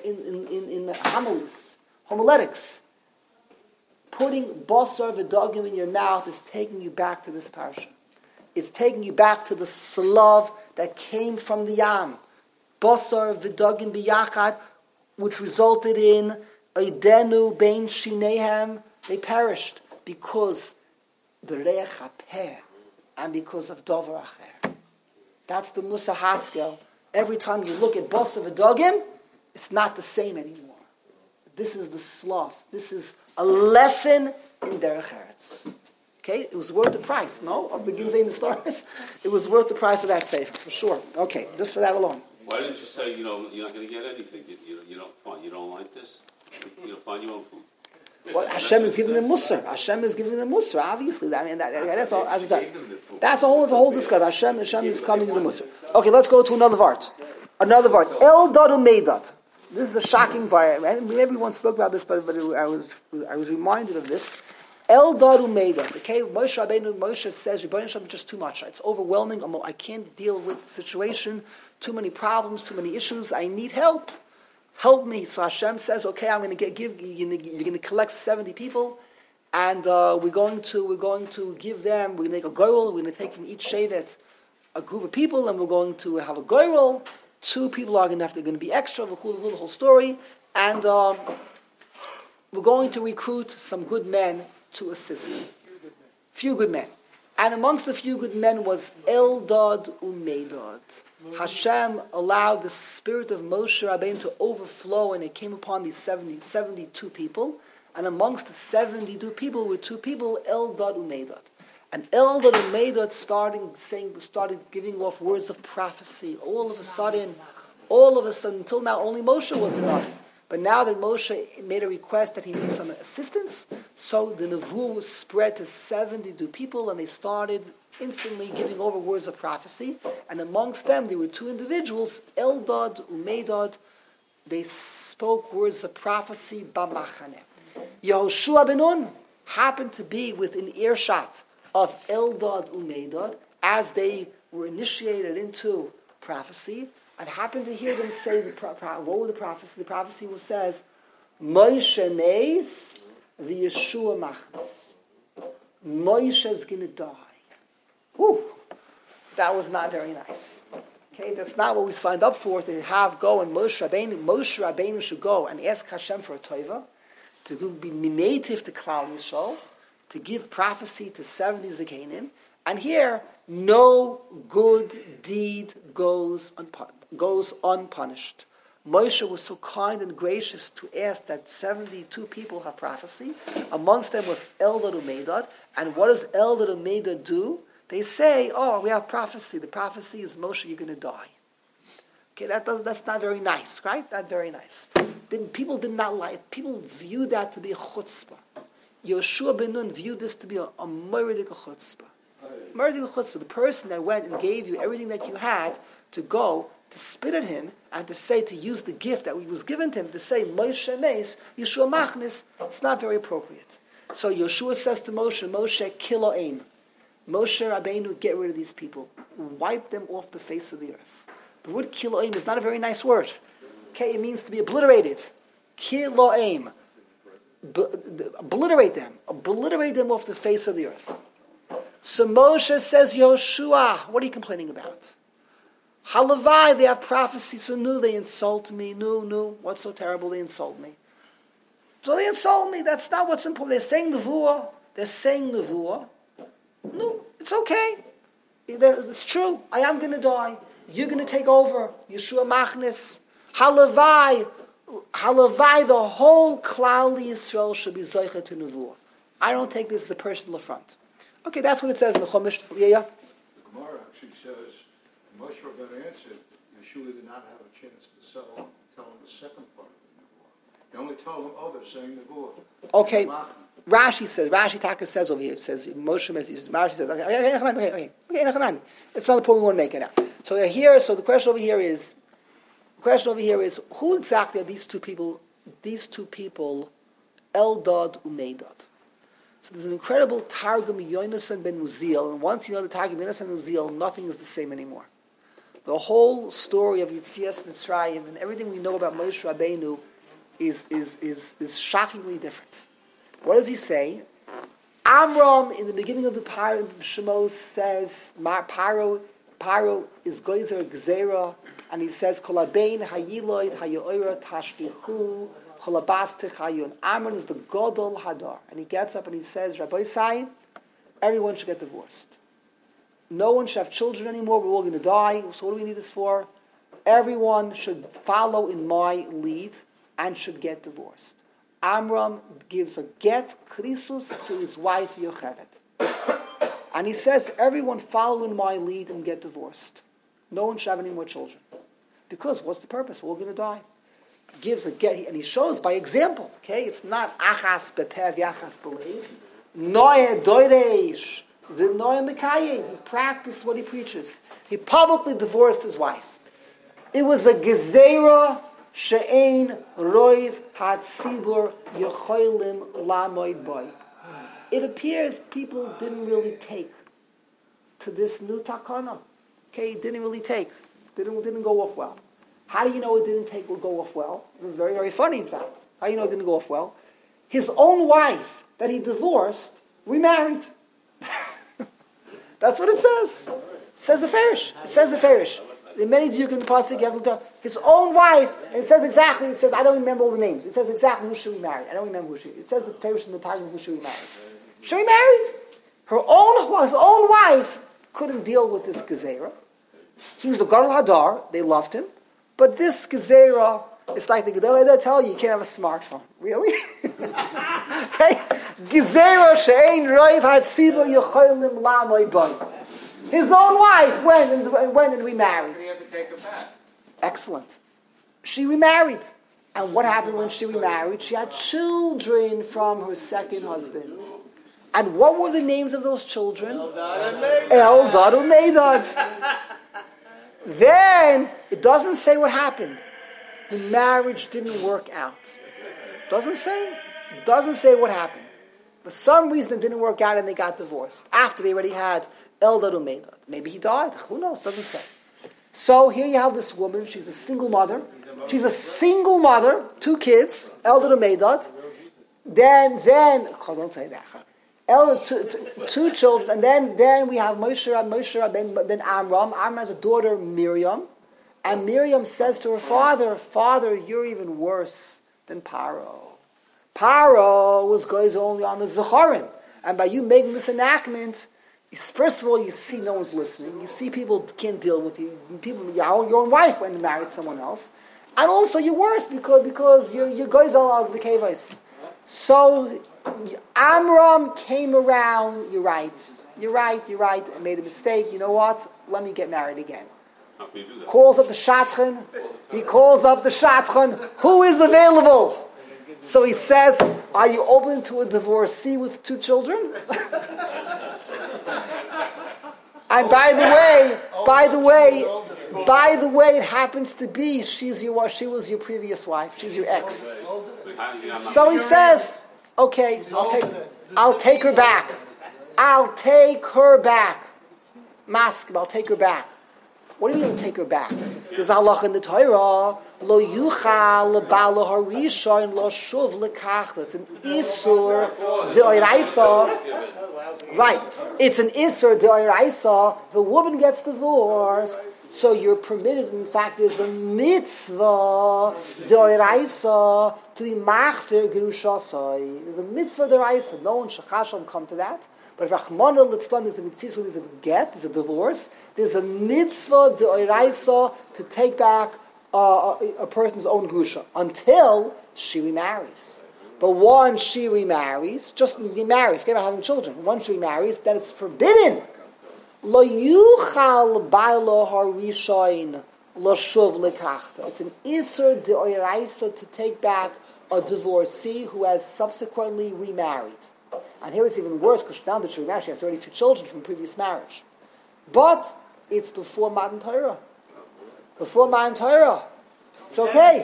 the homiletics. Putting basar v'dogim in your mouth is taking you back to this parsha. It's taking you back to the slav that came from the yam. Basar v'dogim biyachad, which resulted in Oidenu bein shinehem. They perished because the reich hapeh and because of davar acher. That's the Musa Haskel. Every time you look at basar v'dogim, it's not the same anymore. This is the sloth. This is a lesson in derech eretz. Okay, it was worth the price, no? Of the Ginzei and the stars. It was worth the price of that sefer, for sure. Okay, just for that alone. Why didn't you say, you're not going to get anything? You don't like this? Find your own food. Well, Hashem is giving them musar. Hashem is giving them musar, obviously. I mean, that's all. That's a whole discussion. Hashem is coming to the musar. Okay, let's go to another vart. Another vart. El Dadu Meidad. This is a shocking vart. Everyone spoke about this, but I was reminded of this. El Dadu Meidad. Okay, Moshe says, Rebbeinu Shalom, just too much. It's overwhelming. I can't deal with the situation. Too many problems. Too many issues. I need help. Help me. So Hashem says, okay, I'm going to give. You're going to collect 70 people, and we're going to give them. We're going to make a goyrel. We're going to take from each shevet a group of people, and we're going to have a goyrel, 2 people are going to be extra, the whole story, and we're going to recruit some good men to assist him. Few good men. And amongst the few good men was Eldad Umedad. Hashem allowed the spirit of Moshe Rabbeinu to overflow, and it came upon these 72 people. And amongst the 72 people were 2 people, Eldad Umedad. And Eldad Umedad started giving off words of prophecy. All of a sudden, until now, only Moshe was enough. But now that Moshe made a request that he needs some assistance, so the Nevuah was spread to 72 people, and they started instantly giving over words of prophecy. And amongst them, there were 2 individuals, Eldad, Umedad. They spoke words of prophecy, B'machaneh. Yehoshua ben Nun happened to be within earshot of Eldad, Umedad, as they were initiated into prophecy, and happened to hear them say, what was the prophecy? The prophecy says, Moshe Meis, the Yeshua Machnas. Moshe is going to die. Whew. That was not very nice. Okay, that's not what we signed up for, to have go, and Moshe Rabbeinu should go and ask Hashem for a tova, to be mimetiv to Klal Yisrael, to give prophecy to 70 Zakenim, and here, no good deed goes unpunished. Moshe was so kind and gracious to ask that 72 people have prophecy. Amongst them was Eldad Umedad. And what does Eldad Umedad do? They say, oh, we have prophecy. The prophecy is, Moshe, you're going to die. Okay, that's not very nice, right? Not very nice. People did not like it. People viewed that to be a chutzpah. Yehoshua ben Nun viewed this to be a meridik chutzpah. Meridik chutzpah, the person that went and gave you everything that you had to go to spit at him and to use the gift that was given to him, to say, Moshe Meis, Yeshua Machnis, it's not very appropriate. So Yeshua says to Moshe, kill aim. Moshe Rabbeinu, get rid of these people. Wipe them off the face of the earth. The word kill aim is not a very nice word. Okay, it means to be obliterated. Kill aim. Obliterate them. Obliterate them off the face of the earth. So Moshe says, Yehoshua, what are you complaining about? Halavai, they have prophecy, so they insult me. No, what's so terrible? They insult me. So they insult me. That's not what's important. They're saying nevuah. No, it's okay. It's true. I am going to die. You're going to take over. Yeshua Machnis. Halavai, the whole Klal Yisrael should be Zoicha to nevuah. I don't take this as a personal affront. Okay, that's what it says in the Chumash. Yeah. The Gemara actually says, Moshe Rabbeinu answered, Yeshua did not have a chance to tell him the second part of the nevuah. He only told him, they're saying nevuah. Okay. Rashi Taka says over here, it says, Rashi says, okay, it's not the point we want to make it out. So the question over here is, who exactly are these two people, Eldad Umedad? So there's an incredible Targum Yonasan ben Uziel, and once you know the Targum Yonasan ben Uziel, nothing is the same anymore. The whole story of Yitzias Mitzrayim and everything we know about Moshe Rabbeinu is shockingly different. What does he say? Amram, in the beginning of the Shemos, says Paro is Goizer Gzera, and he says Kolabein Hayiloid Hayoira Tashkichu Kolabastich Hayun. Amram is the Godol Hadar, and he gets up and he says, Rabbi Sai, everyone should get divorced. No one should have children anymore. We're all going to die. So what do we need this for? Everyone should follow in my lead and should get divorced. Amram gives a get, krisus, to his wife Yocheved. And he says, everyone follow in my lead and get divorced. No one should have any more children. Because what's the purpose? We're all going to die. He gives a get, and he shows by example. Okay, it's not achas bepev yachas believe. Noe doireish. The Noah Mekayim, he practiced what he preaches. He publicly divorced his wife. It was a gezerah she'ein roiv hatzibur yecholim lamoid boy. It appears people didn't really take to this new takana. Okay, it didn't really take. Didn't go off well. How do you know it didn't go off well? This is very, very funny, in fact. How do you know it didn't go off well? His own wife that he divorced remarried. That's what it says. It says the Farish. The many diukim in the pasuk, you have his own wife, and it says exactly. It says I don't remember all the names. It says exactly who she married. I don't remember who she. It says the Parish in the Targum who she married. She married his own wife. Couldn't deal with this gezerah. He was the Gadol Hadar. They loved him, but this gezerah, it's like the Gadol Hadar tell you can't have a smartphone. Really? Okay. Gezerah she'ein roiv hatziba yecholim lamoy b'ay. His own wife went and remarried. Can he ever take her back? Excellent. She remarried. And what happened when she remarried? She had children from her second husband. And what were the names of those children? Eldad and Medad. Then, it doesn't say what happened. The marriage didn't work out. Doesn't say what happened. For some reason it didn't work out and they got divorced. After they already had Eldad and Medad. Maybe he died. Who knows? Doesn't say. So here you have this woman. She's a single mother. 2 kids. Eldad and Medad. Then, don't say that. Two children, and then we have Moshe Rabbeinu, then Amram. Amram has a daughter, Miriam, and Miriam says to her father, you're even worse than Paro. Paro was guys only on the Zacharim, and by you making this enactment, first of all, you see no one's listening. You see people can't deal with you. Your own wife went and married someone else, and also you're worse because you guys are on the kevais. So Amram came around. You're right. I made a mistake. You know what? Let me get married again. Calls up the Shatran. He calls up the Shatran. Who is available? So he says, are you open to a divorcee with 2 children? And by the way, it happens to be she was your previous wife. She's your ex. So he says, okay, I'll take her back. Mask, I'll take her back. What do you mean take her back? There's halach in the Torah. Lo yuchal lebala harisha and lo shuv lekach. It's an isur deoraisa. Right. It's an isur deoraisa. The woman gets divorced, so you're permitted. In fact, there's a mitzvah deoraisa to be machzer gerushasai. There's a mitzvah deoraisa. No one shachasham come to that. But Rachmana Litzlan is a mitzvah, there's a get, there's a divorce. There's a mitzvah deoraisa to take back a person's own grusha until she remarries. But once she remarries, just be married, forget about having children. Once she remarries, then it's forbidden. Lo yuchal bailo harishain lo shuv lekachta. It's an isur deoraisa to take back a divorcee who has subsequently remarried. And here it's even worse because now that she remarried, she has already 2 children from previous marriage. But it's before Matan Torah. It's okay.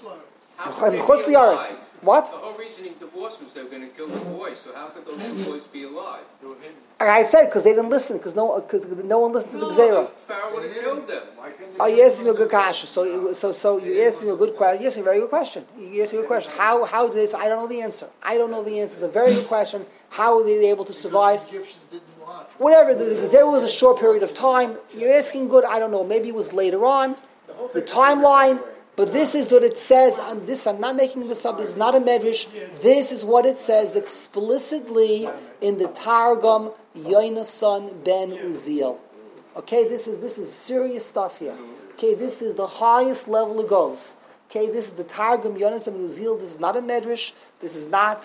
What? The whole reason he divorced was they were going to kill the boys. So how could those 2 boys be alive? Like I said, because they didn't listen, because no one listened to the Gezerah. Pharaoh would have killed them. Oh, you asked me a good question. So you asked me a good question. You asked me a very good question. You asked me a good question. How did this? I don't know the answer. It's a very good question. How were they able to survive? Whatever. The Gezerah was a short period of time. You're asking good. I don't know. Maybe it was later on. The timeline. But this is what it says, and this, I'm not making this up, this is not a medrash, this is what it says explicitly in the Targum Yonasan ben Uziel. Okay, this is serious stuff here. Okay, this is the highest level it goes. Okay, this is the Targum Yonasan ben Uziel, this is not a medrash, this is not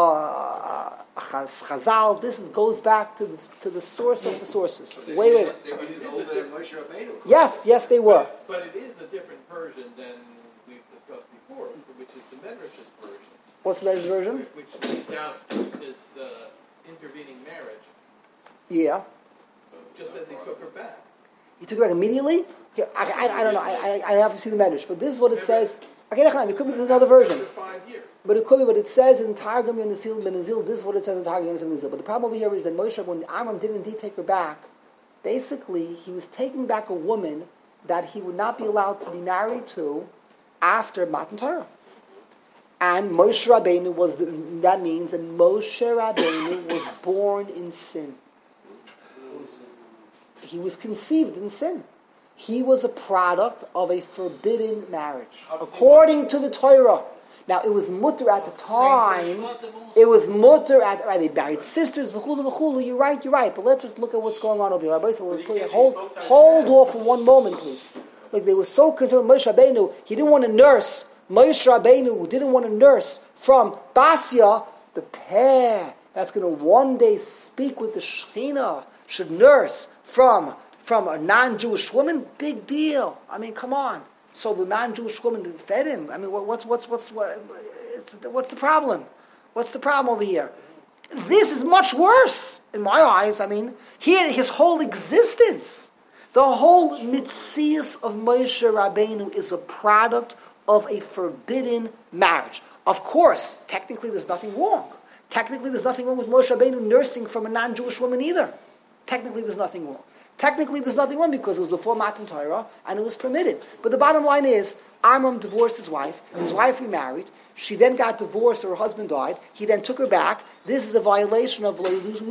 Chazal, this goes back to the source of the sources. Wait. Yes, they were. But it is a different version than we've discussed before, which is the Medrash's version. What's the Medrash's version? Which lays out this intervening marriage. Yeah. Just as he took her back. He took her back immediately? Okay, I don't know. I have to see the Medrash. But this is what it says. Okay, it could be another version. 5 years. But it could be what it says in Targum Yonasan ben Uziel. This is what it says in Targum Yonasan ben Uziel. But the problem over here is that Moshe, when Amram did indeed take her back, basically he was taking back a woman that he would not be allowed to be married to after Matan Torah. And Moshe Rabbeinu that means that Moshe Rabbeinu was born in sin. He was conceived in sin. He was a product of a forbidden marriage, according to the Torah. Now, it was mutter at the time. It was mutter at they married sisters. V'chulu. You're right. But let's just look at what's going on over here. Hold off for one moment, please. Like they were so concerned with Moshe Rabbeinu, he didn't want to nurse. Moshe Rabbeinu didn't want to nurse from Basya, the pair that's going to one day speak with the Shekhinah, should nurse from a non-Jewish woman. Big deal. I mean, come on. So the non-Jewish woman fed him. I mean, what's the problem? What's the problem over here? This is much worse in my eyes. I mean, his whole existence, the whole mitzias of Moshe Rabbeinu is a product of a forbidden marriage. Of course, technically there's nothing wrong. Technically there's nothing wrong with Moshe Rabbeinu nursing from a non-Jewish woman either. Technically there's nothing wrong. Technically, there's nothing wrong because it was before Matan Torah and it was permitted. But the bottom line is, Amram divorced his wife remarried. She then got divorced, or her husband died. He then took her back. This is a violation of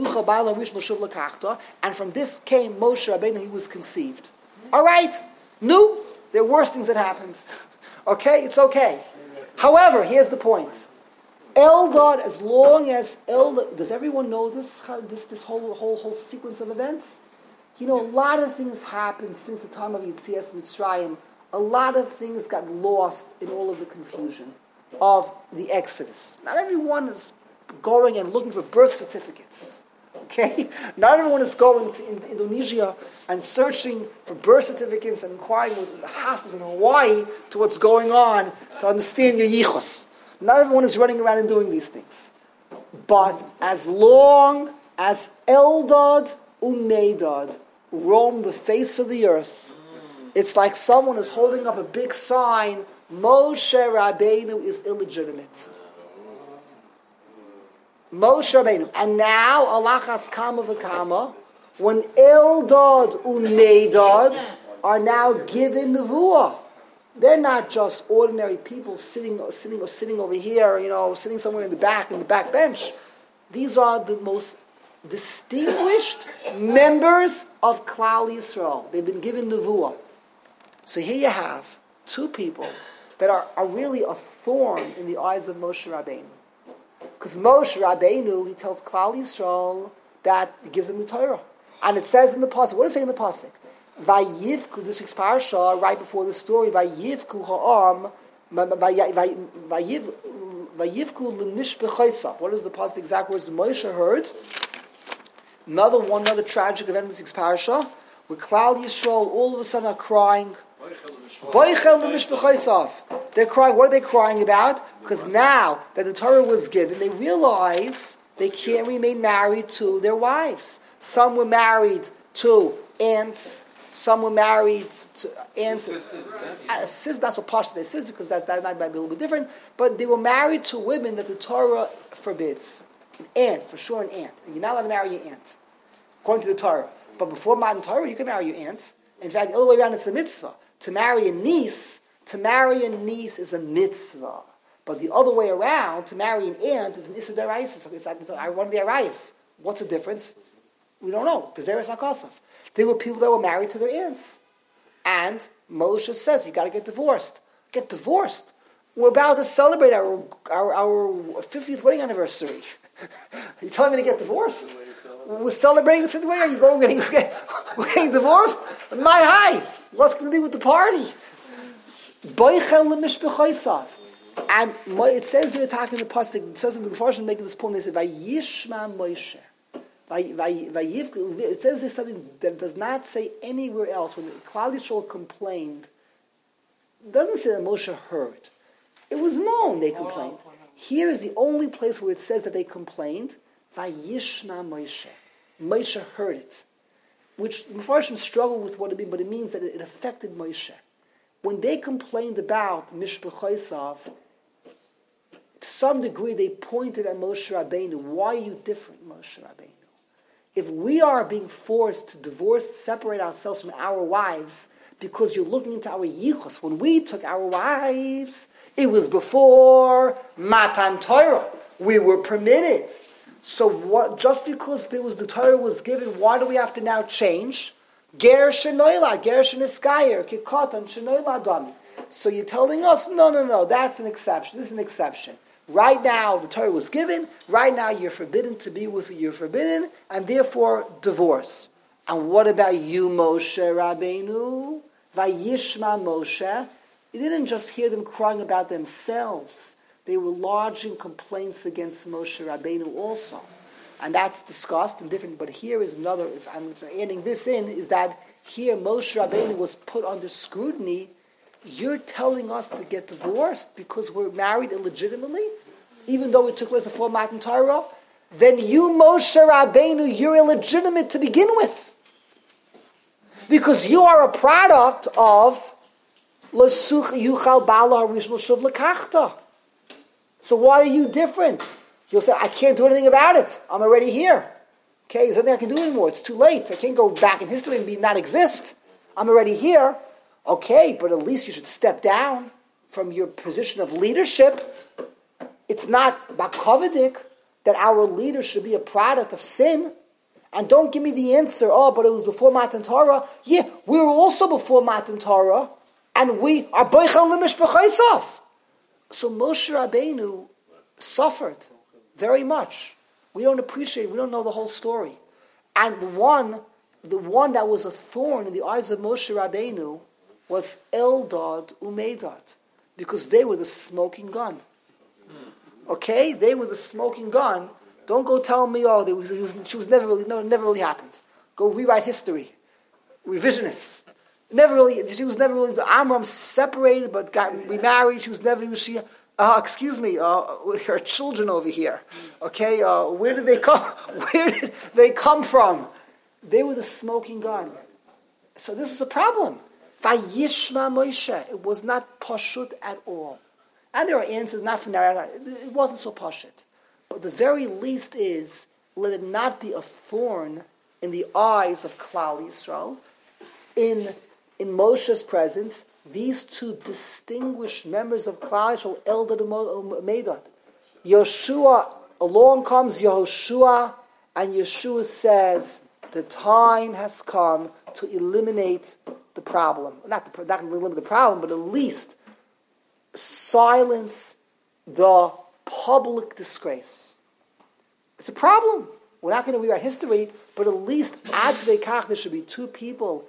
and from this came Moshe Rabbeinu, he was conceived. All right, there were worse things that happened. Okay, it's okay. However, here's the point. Eldad, as long as Eldad, does everyone know this whole sequence of events? You know, a lot of things happened since the time of Yetzias Mitzrayim. A lot of things got lost in all of the confusion of the Exodus. Not everyone is going and looking for birth certificates. Okay? Not everyone is going to Indonesia and searching for birth certificates and inquiring with the hospitals in Hawaii to what's going on to understand your yichus. Not everyone is running around and doing these things. But as long as Eldad Umeidad roam the face of the earth, it's like someone is holding up a big sign, Moshe Rabbeinu is illegitimate. Moshe Rabbeinu. And now, Alachas Kama V'Kama, when Eldad Umeidad are now given Nevuah. They're not just ordinary people sitting over here, sitting somewhere in the back bench. These are the most distinguished members of Klal Yisrael. They've been given Nevuah. So here you have two people that are really a thorn in the eyes of Moshe Rabbeinu. Because Moshe Rabbeinu, he tells Klal Yisrael that he gives them the Torah. And it says in the Pasuk, what does it say in the Pasuk? Vayivku, this week's parasha, right before the story, Vayivku ha'am, Vayivku l'mish b'chaysav. What is the Pasuk exact words Moshe heard? Another tragic event in this week's parasha, where Klal Yisrael all of a sudden are crying. They're crying. What are they crying about? Because now that the Torah was given, they realize they can't remain married to their wives. Some were married to aunts. Some were married to aunts. Sisters, that's what Pasha says, sisters, because that might be a little bit different. But they were married to women that the Torah forbids. An aunt, for sure an aunt. And you're not allowed to marry your aunt, according to the Torah. But before modern Torah, you can marry your aunt. In fact, the other way around, it's a mitzvah. To marry a niece is a mitzvah. But the other way around, to marry an aunt is an issa d'oraisa. So it's one of the arayas. What's the difference? We don't know, because there is hakasaf. There were people that were married to their aunts. And Moshe says, you got to get divorced. Get divorced. We're about to celebrate our 50th wedding anniversary. You're telling me to get divorced? We're celebrating the 50th wedding. We're getting divorced? My hi. What's going to do with the party? And it says in the Pasuk, it says in the Mepharshim making this point, they say, Vayishma Moshe. It says there's something that does not say anywhere else. When Klal Yisrael complained, it doesn't say that Moshe heard. It was known they complained. Here is the only place where it says that they complained. Vayishma Moshe. Moshe heard it. Which Mepharshim struggle with what it means, but it means that it affected Moshe. When they complained about Mishpach Chaysav, to some degree they pointed at Moshe Rabbeinu. Why are you different, Moshe Rabbeinu? If we are being forced to divorce, separate ourselves from our wives, because you're looking into our yichus, when we took our wives, it was before Matan Torah. We were permitted. So what? Just because the Torah was given, why do we have to now change? Ger shenoila, ger sheniskayer, kikotan shenoila dami. So you're telling us, no, that's an exception. This is an exception. Right now, the Torah was given. Right now, you're forbidden to be with you're forbidden, and therefore, divorce. And what about you, Moshe Rabbeinu? Vayishma Moshe. You didn't just hear them crying about themselves. They were lodging complaints against Moshe Rabbeinu also. And that's discussed and different. But here is another, if I'm adding this in, is that here Moshe Rabbeinu was put under scrutiny. You're telling us to get divorced because we're married illegitimately, even though it took place before Matan Torah? Then you, Moshe Rabbeinu, you're illegitimate to begin with. Because you are a product of L'such yuchal bala harish l'shuv l'kachta. So why are you different? You'll say, I can't do anything about it. I'm already here. Okay, there's nothing I can do anymore. It's too late. I can't go back in history and not exist. I'm already here. Okay, but at least you should step down from your position of leadership. It's not bakovidik that our leader should be a product of sin. And don't give me the answer, but it was before Matan Torah. Yeah, we were also before Matan Torah, and we are boichel l'mishpachaisav. So Moshe Rabbeinu suffered very much. We don't appreciate, we don't know the whole story. And the one that was a thorn in the eyes of Moshe Rabbeinu was Eldad Umedad, because they were the smoking gun. Okay? They were the smoking gun. Don't go tell me, she was never really, no, it never really happened. Go rewrite history. Revisionists. She was never really, Amram separated but got remarried. She was never, her children over here. Okay? Where did they come? Where did they come from? They were the smoking gun. So this was a problem. Vayishma Moshe. It was not pashut at all. And there are answers, not from there. It wasn't so pashut. But the very least is, let it not be a thorn in the eyes of Klal Yisrael. In Moshe's presence, these two distinguished members of Klal Yisrael, Eldad and Medad. Yeshua, along comes Yehoshua, and Yeshua says, the time has come to eliminate the problem. Not to eliminate the problem, but at least silence the public disgrace. It's a problem. We're not going to rewrite history, but at least ad ve'kach, there should be two people,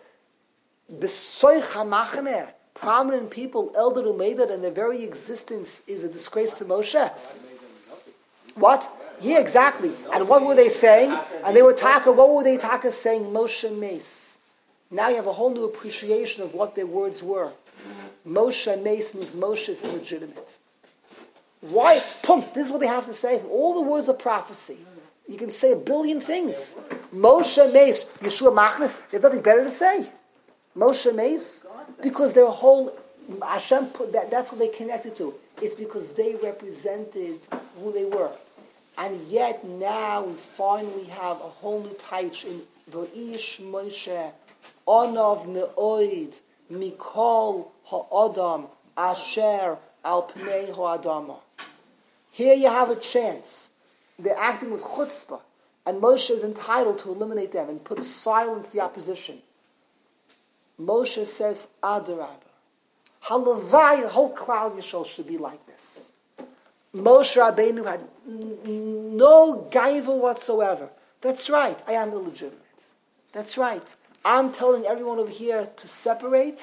prominent people, Eldad Umedad, and their very existence is a disgrace to Moshe. What? Yeah, exactly. And what were they saying? And they were what were they saying? Moshe Meis. Now you have a whole new appreciation of what their words were. Moshe Meis means Moshe is illegitimate. Why? This is what they have to say. All the words of prophecy. You can say a billion things. Moshe Meis, Yeshua Machnes, they have nothing better to say. Moshe Meis, because their whole, Hashem put that's what they connected to. It's because they represented who they were. And yet now we finally have a whole new taich in V'ish Moshe, Onav Me'oid, Mikol Ha'adam, Asher Al Pnei Ha'adama. Here you have a chance. They're acting with chutzpah, and Moshe is entitled to eliminate them and put silence the opposition. Moshe says, Adarabah. Halavai, the whole Klal Yisrael should be like this. Moshe Rabbeinu had no gaiva whatsoever. That's right, I am illegitimate. That's right. I'm telling everyone over here to separate.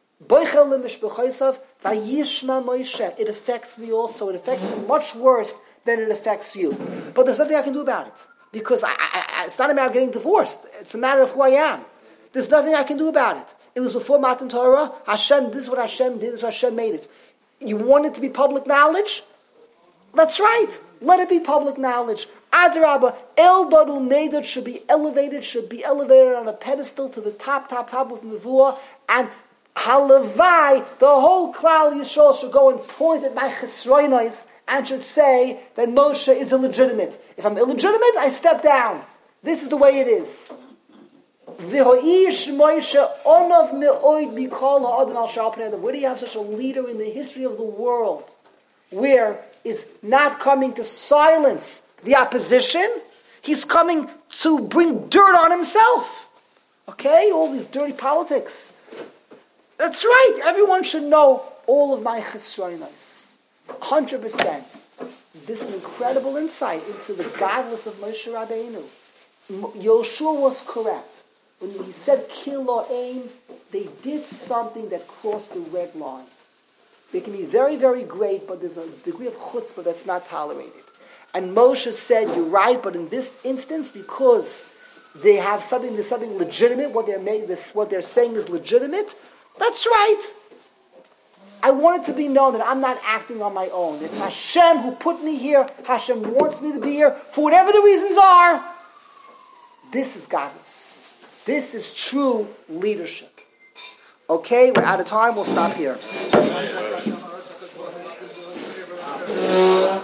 It affects me also. It affects me much worse than it affects you. But there's nothing I can do about it. Because it's not a matter of getting divorced. It's a matter of who I am. There's nothing I can do about it. It was before Matan Torah. Hashem, this is what Hashem did. This is what Hashem made it. You want it to be public knowledge? That's right. Let it be public knowledge. Adarabah, Eldad Umedad should be elevated on a pedestal to the top of Nevuah, and Halavai, the whole Klal Yisrael should go and point at my chesronos and should say that Moshe is illegitimate. If I'm illegitimate, I step down. This is the way it is. V'ho'ish Moshe onav me'oid mikol ha'adam al sha'al pnei adam. Where do you have such a leader in the history of the world where is not coming to silence the opposition? He's coming to bring dirt on himself. Okay? All these dirty politics. That's right. Everyone should know all of my chesronos. 100%. This is an incredible insight into the godless of Moshe Rabbeinu. Yoshua was correct. When he said Kilo Aim, they did something that crossed the red line. They can be very, very great, but there's a degree of chutzpah that's not tolerated. And Moshe said, you're right, but in this instance, because they have something, there's something legitimate, what they're saying is legitimate, that's right. I want it to be known that I'm not acting on my own. It's Hashem who put me here. Hashem wants me to be here for whatever the reasons are. This is godless. This is true leadership. Okay, we're out of time. We'll stop here.